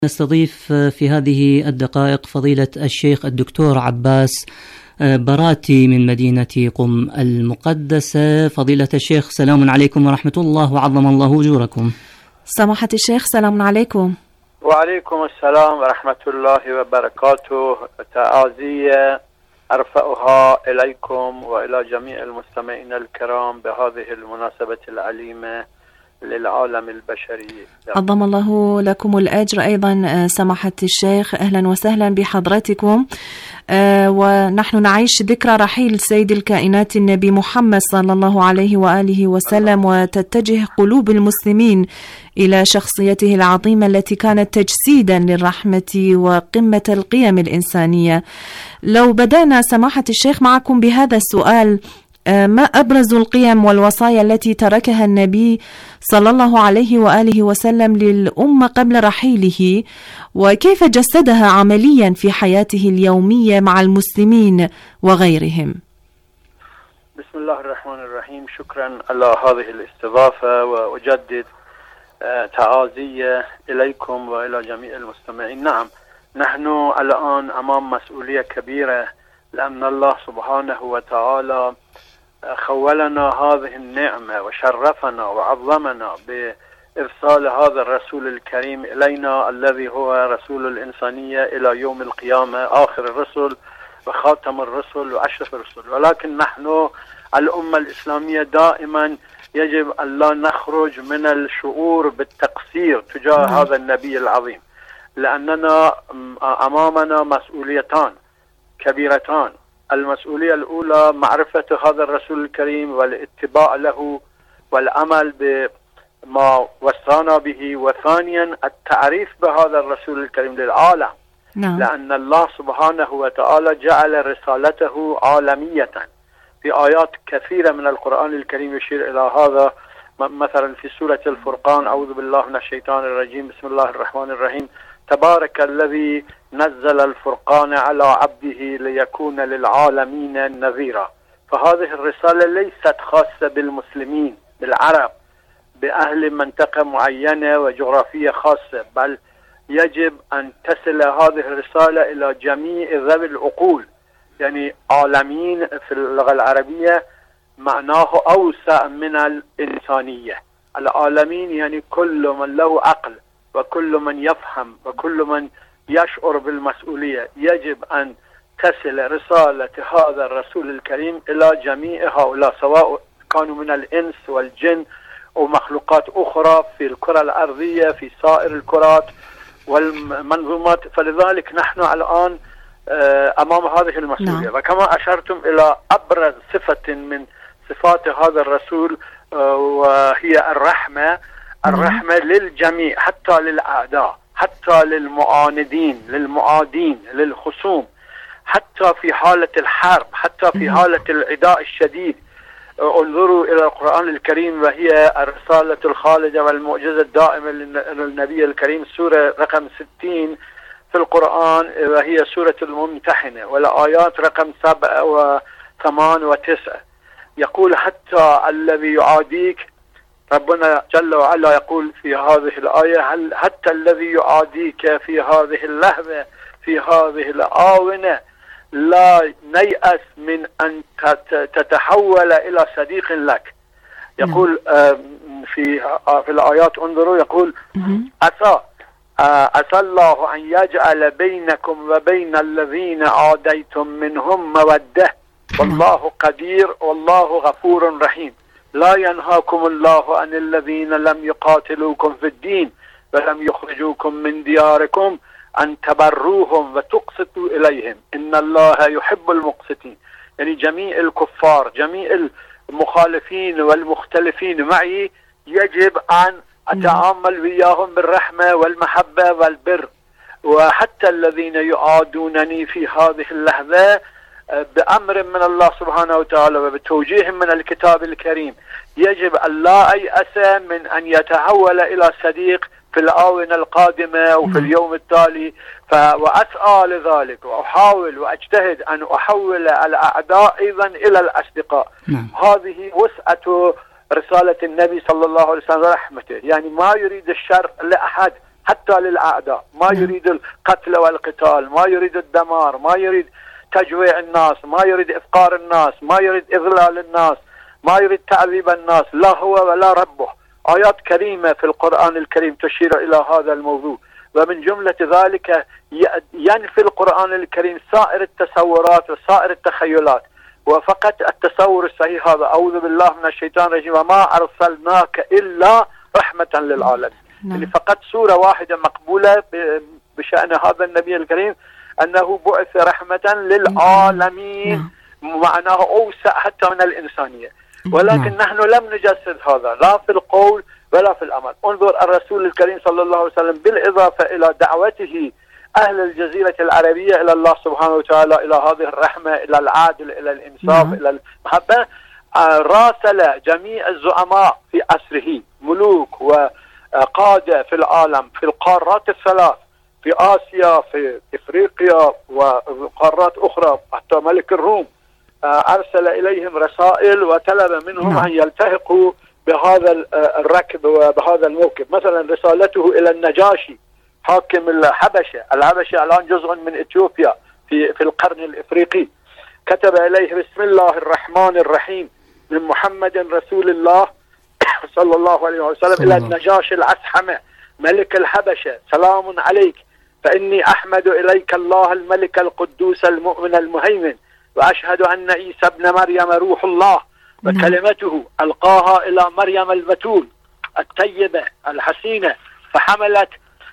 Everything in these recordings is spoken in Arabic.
نستضيف في هذه الدقائق فضيلة الشيخ الدكتور عباس براتي من مدينة قم المقدسة. فضيلة الشيخ، سلام عليكم ورحمة الله وعظم الله أجوركم. سماحة الشيخ، سلام عليكم. وعليكم السلام ورحمة الله وبركاته. تعازية أرفعها إليكم وإلى جميع المستمعين الكرام بهذه المناسبة العليمة للعالم البشري. عظم الله لكم الأجر. أيضا سماحة الشيخ، أهلا وسهلا بحضرتكم. ونحن نعيش ذكرى رحيل سيد الكائنات النبي محمد صلى الله عليه وآله وسلم، وتتجه قلوب المسلمين إلى شخصيته العظيمة التي كانت تجسيدا للرحمة وقمة القيم الإنسانية. لو بدأنا سماحة الشيخ معكم بهذا السؤال: ما أبرز القيم والوصايا التي تركها النبي صلى الله عليه وآله وسلم للأمة قبل رحيله، وكيف جسدها عمليا في حياته اليومية مع المسلمين وغيرهم؟ بسم الله الرحمن الرحيم. شكرا على هذه الاستضافة، وأجدد تعازية إليكم وإلى جميع المستمعين. نعم، نحن الآن أمام مسؤولية كبيرة، لأن الله سبحانه وتعالى خولنا هذه النعمة وشرفنا وعظمنا بإرسال هذا الرسول الكريم إلينا، الذي هو رسول الإنسانية إلى يوم القيامة، آخر الرسل وخاتم الرسل وأشرف الرسل. ولكن نحن الأمة الإسلامية دائما يجب أن لا نخرج من الشعور بالتقصير تجاه هذا النبي العظيم، لأننا أمامنا مسؤوليتان كبيرتان. المسؤولية الأولى معرفة هذا الرسول الكريم والاتباع له والعمل بما وصانا به، وثانيا التعريف بهذا الرسول الكريم للعالم. لأن الله سبحانه وتعالى جعل رسالته عالمية. في آيات كثيرة من القرآن الكريم يشير إلى هذا، مثلا في سورة الفرقان: أعوذ بالله من الشيطان الرجيم، بسم الله الرحمن الرحيم، تبارك الذي نزل الفرقان على عبده ليكون للعالمين نذيرا. فهذه الرسالة ليست خاصة بالمسلمين، بالعرب، بأهل منطقة معينة وجغرافية خاصة، بل يجب أن تصل هذه الرسالة إلى جميع ذوي العقول. يعني عالمين في اللغة العربية معناه أوسع من الإنسانية. العالمين يعني كل من له عقل وكل من يفهم وكل من يشعر بالمسؤولية. يجب أن تصل رسالة هذا الرسول الكريم إلى جميع هؤلاء، سواء كانوا من الإنس والجن ومخلوقات أخرى في الكرة الأرضية، في سائر الكرات والمنظومات. فلذلك نحن الآن أمام هذه المسؤولية. وكما أشرتم إلى أبرز صفة من صفات هذا الرسول، وهي الرحمة. الرحمة للجميع، حتى للأعداء، حتى للمعاندين، للمعادين، للخصوم، حتى في حالة الحرب، حتى في حالة العداء الشديد. انظروا إلى القرآن الكريم، وهي الرسالة الخالدة والمعجزة الدائمة للنبي الكريم. سورة رقم 60 في القرآن، وهي سورة الممتحنة، والآيات رقم 7 و8 و9. يقول: حتى الذي يعاديك، ربنا جل وعلا يقول في هذه الآية: حتى الذي يعاديك في هذه اللحظة، في هذه الآونة، لا نيأس من أن تتحول إلى صديق لك. يقول في الآيات، انظروا، يقول: عسى الله أن يجعل بينكم وبين الذين عاديتم منهم مودة، والله قدير والله غفور رحيم. لا ينهاكم الله عن الذين لم يقاتلوكم في الدين ولم يخرجوكم من دياركم أن تبروهم وتقسطوا إليهم إن الله يحب المقسطين. يعني جميع الكفار، جميع المخالفين والمختلفين معي، يجب أن أتعامل وياهم بالرحمة والمحبة والبر. وحتى الذين يعادونني في هذه اللحظة بأمر من الله سبحانه وتعالى وبتوجيه من الكتاب الكريم، يجب أن لا أيأس من أن يتحول إلى صديق في الآونة القادمة وفي اليوم التالي. وأسعى لذلك، وأحاول وأجتهد أن أحول الأعداء أيضا إلى الأصدقاء. هذه وسعة رسالة النبي صلى الله عليه وسلم ورحمته. يعني ما يريد الشر لأحد، حتى للأعداء، ما يريد القتل والقتال، ما يريد الدمار، ما يريد تجويع الناس، ما يريد إفقار الناس، ما يريد إذلال الناس، ما يريد تعذيب الناس، لا هو ولا ربه. آيات كريمة في القرآن الكريم تشير إلى هذا الموضوع، ومن جملة ذلك ينفي القرآن الكريم سائر التصورات وسائر التخيلات، وفقط التصور الصحيح هذا. أعوذ بالله من الشيطان الرجيم، وما أرسلناك إلا رحمة للعالمين. يعني فقط سورة واحدة مقبولة بشأن هذا النبي الكريم أنه بعث رحمة للعالمين، معناه أوسع حتى من الإنسانية. ولكن نحن لم نجسد هذا لا في القول ولا في العمل. انظر الرسول الكريم صلى الله عليه وسلم بالإضافة إلى دعوته أهل الجزيرة العربية إلى الله سبحانه وتعالى، إلى هذه الرحمة، إلى العدل، إلى الإنصاف، إلى المحبة، راسل جميع الزعماء في عصره، ملوك وقادة في العالم، في القارات الثلاث، في آسيا، في إفريقيا وقارات أخرى، حتى ملك الروم أرسل إليهم رسائل وطلب منهم أن يلتحقوا بهذا الركب وبهذا الموكب. مثلا رسالته إلى النجاشي حاكم الحبشة الآن جزء من إثيوبيا في القرن الإفريقي، كتب إليه: بسم الله الرحمن الرحيم، من محمد رسول الله صلى الله عليه وسلم إلى النجاشي العسحمة ملك الحبشة، سلام عليك، فإني أحمد إليك الله الملك القدوس المؤمن المهيمن، وأشهد أن عيسى ابن مريم روح الله وكلمته ألقاها إلى مريم البتول الطيبة الحسينة، فحملت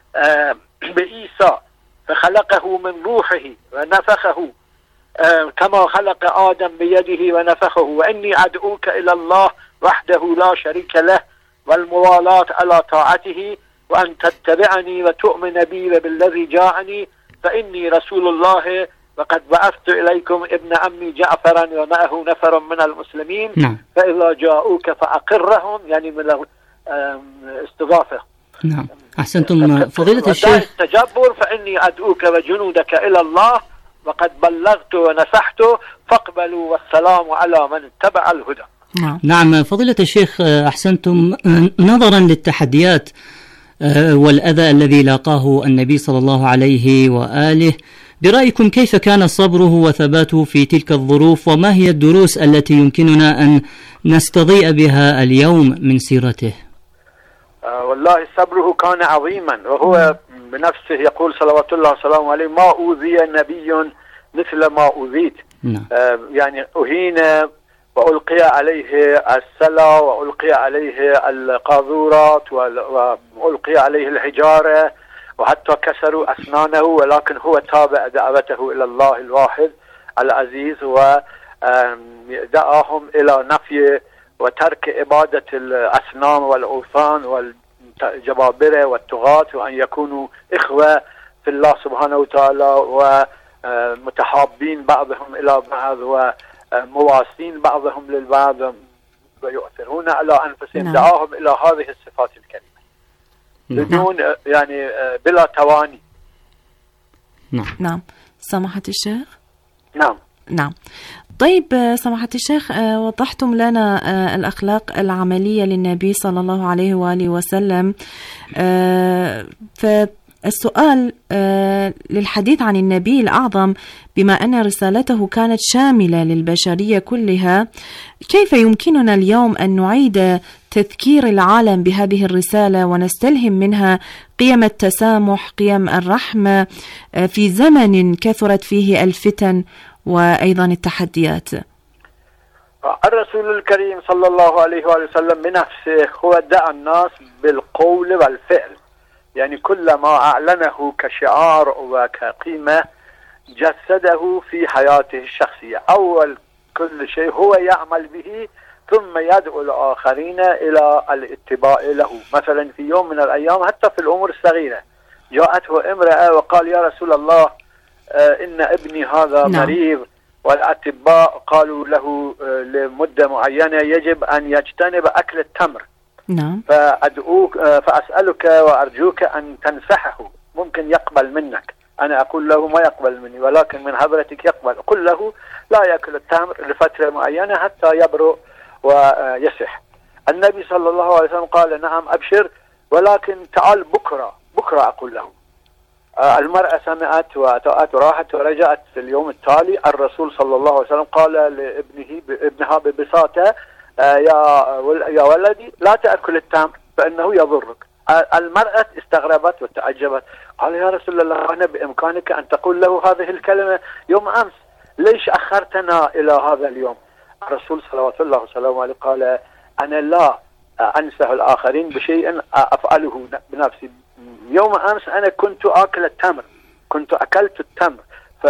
بعيسى فخلقه من روحه ونفخه كما خلق آدم بيده ونفخه، وإني أدعوك إلى الله وحده لا شريك له والموالاة على طاعته، وأن تتبعني وتؤمن بي وبالذي جاءني، فإني رسول الله وقد بعثت إليكم ابن عمي جعفرا ومعه نفر من المسلمين، فإذا جاءوك فأقرهم، يعني من الاستضافة. نعم، أحسنتم فضيلة الشيخ. التجبر، فإني أدعوك وجنودك إلى الله وقد بلغت ونصحت فاقبلوا، والسلام على من اتبع الهدى. نعم فضيلة الشيخ، أحسنتم. نظرا للتحديات والأذى الذي لاقاه النبي صلى الله عليه وآله، برأيكم كيف كان صبره وثباته في تلك الظروف، وما هي الدروس التي يمكننا أن نستضيء بها اليوم من سيرته؟ والله صبره كان عظيما، وهو بنفسه يقول صلوات الله وسلامه عليه: ما أوذي نبي مثل ما أوذيت. يعني أهين وألقي عليه السلا وألقي عليه القاذورات وألقي عليه الحجارة وحتى كسروا أسنانه، ولكن هو تابع دعوته إلى الله الواحد العزيز، ودعاهم إلى نفي وترك عبادة الأصنام والأوثان والجبابرة والطغاة، وأن يكونوا إخوة في الله سبحانه وتعالى، ومتحابين بعضهم إلى بعض، ومواسين بعضهم للبعض، ويؤثرون على أنفسهم. دعاهم إلى هذه الصفات الكريمة بدون يعني بلا تواني. نعم سماحة الشيخ. نعم. طيب سماحة الشيخ، وضحتم لنا الأخلاق العملية للنبي صلى الله عليه وآله وسلم، فالسؤال للحديث عن النبي الأعظم، بما أن رسالته كانت شاملة للبشرية كلها، كيف يمكننا اليوم أن نعيد تذكير العالم بهذه الرسالة ونستلهم منها قيم التسامح، قيم الرحمة، في زمن كثرت فيه الفتن وأيضا التحديات؟ الرسول الكريم صلى الله عليه وسلم بنفسه هو دعا الناس بالقول والفعل، يعني كل ما أعلنه كشعار وكقيمة جسده في حياته الشخصية. أول كل شيء هو يعمل به، ثم يدعو الآخرين إلى الاتباع له. مثلا في يوم من الأيام حتى في الأمور الصغيرة جاءته امرأة وقال: يا رسول الله، إن ابني هذا مريض، والأطباء قالوا له لمدة معينة يجب أن يجتنب أكل التمر. فأدعوك فأسألك وأرجوك أن تنصحه، ممكن يقبل منك. أنا أقول له ما يقبل مني، ولكن من حضرتك يقبل. قل له لا يأكل التمر لفترة معينة حتى يبرؤ ويصح. النبي صلى الله عليه وسلم قال: نعم أبشر، ولكن تعال بكرة بكرة أقول له. المرأة سمعت وراحت ورجعت في اليوم التالي. الرسول صلى الله عليه وسلم قال لابنها ببساطة: يا ولدي لا تأكل التمر فإنه يضرك. المرأة استغربت وتعجبت، قال: يا رسول الله، أنا بإمكانك أن تقول له هذه الكلمة يوم أمس، ليش أخرتنا إلى هذا اليوم؟ الرسول صلوات الله وسلامه عليه قال: أنا لا أنسى الآخرين بشيء أفعله بنفسي. يوم أمس أنا كنت آكل التمر، كنت أكلت التمر،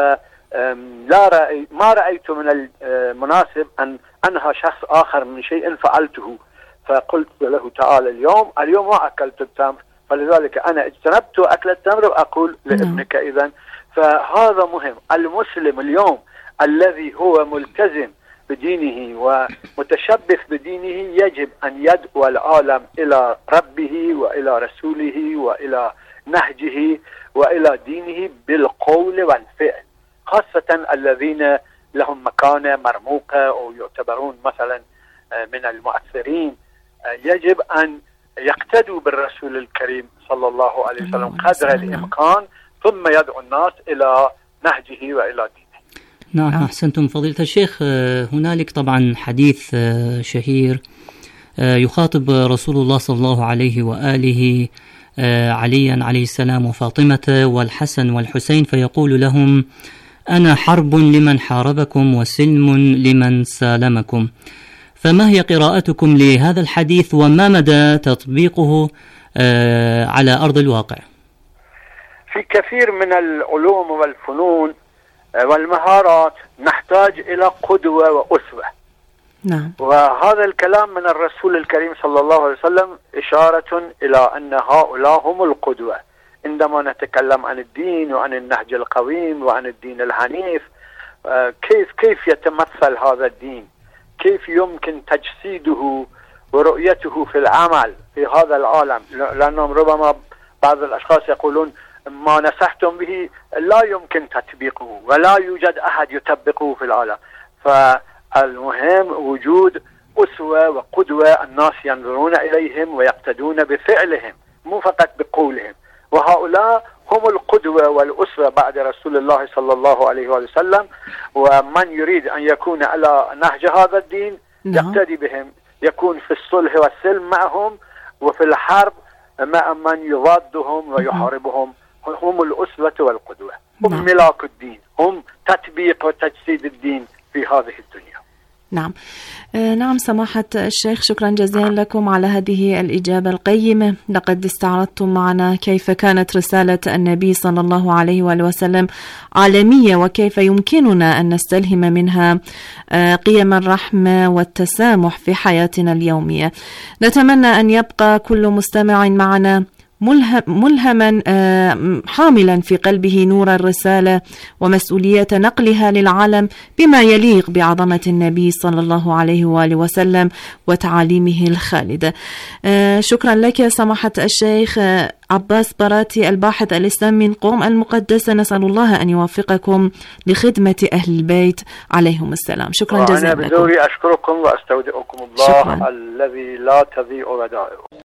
ما رأيت من المناسب أن أنهى شخص آخر من شيء فعلته، فقلت له: تعالى اليوم ما أكلت التمر، فلذلك أنا اجتنبت أكل التمر وأقول لابنك. إذن فهذا مهم. المسلم اليوم الذي هو ملتزم بدينه ومتشبث بدينه يجب أن يدعو العالم إلى ربه وإلى رسوله وإلى نهجه وإلى دينه بالقول والفعل، خاصة الذين لهم مكانة مرموقة أو يعتبرون مثلا من المؤثرين. يجب أن يقتدوا بالرسول الكريم صلى الله عليه وسلم قدر الإمكان، ثم يدعو الناس إلى نهجه وإلى دينه. نعم، أحسنتم فضيلة الشيخ. هنالك طبعا حديث شهير يخاطب رسول الله صلى الله عليه وآله عليا عليه السلام وفاطمة والحسن والحسين، فيقول لهم: أنا حرب لمن حاربكم وسلم لمن سالمكم. فما هي قراءتكم لهذا الحديث وما مدى تطبيقه على أرض الواقع؟ في كثير من العلوم والفنون والمهارات نحتاج إلى قدوة وأسوة. نعم. وهذا الكلام من الرسول الكريم صلى الله عليه وسلم إشارة إلى أن هؤلاء هم القدوة. عندما نتكلم عن الدين وعن النهج القويم وعن الدين الحنيف، كيف يتمثل هذا الدين، كيف يمكن تجسيده ورؤيته في العمل في هذا العالم، لأنهم ربما بعض الأشخاص يقولون: ما نصحتم به لا يمكن تطبيقه ولا يوجد أحد يطبقه في العالم. فالمهم وجود أسوة وقدوة الناس ينظرون إليهم ويقتدون بفعلهم مو فقط بقولهم، وهؤلاء هم القدوة والأسوة بعد رسول الله صلى الله عليه وسلم. ومن يريد أن يكون على نهج هذا الدين يقتدي بهم، يكون في الصلح والسلم معهم وفي الحرب مع من يضادهم ويحاربهم. هم الأسوة والقدوة، هم ملاك الدين، هم تطبيق وتجسيد الدين في هذه الدنيا. نعم. نعم سماحة الشيخ، شكرا جزيلا لكم على هذه الإجابة القيمة. لقد استعرضتم معنا كيف كانت رسالة النبي صلى الله عليه وآله وسلم عالمية، وكيف يمكننا أن نستلهم منها قيم الرحمة والتسامح في حياتنا اليومية. نتمنى أن يبقى كل مستمع معنا ملهما حاملا في قلبه نور الرسالة ومسؤولية نقلها للعالم بما يليق بعظمة النبي صلى الله عليه وآله وسلم وتعاليمه الخالدة. شكرا لك سماحة الشيخ عباس براتي، الباحث الإسلامي من قم المقدسة. نسأل الله أن يوفقكم لخدمة أهل البيت عليهم السلام. شكرا جزيلا لكم. أنا بدوري أشكركم وأستودعكم الله الذي لا تضيع ودائعه.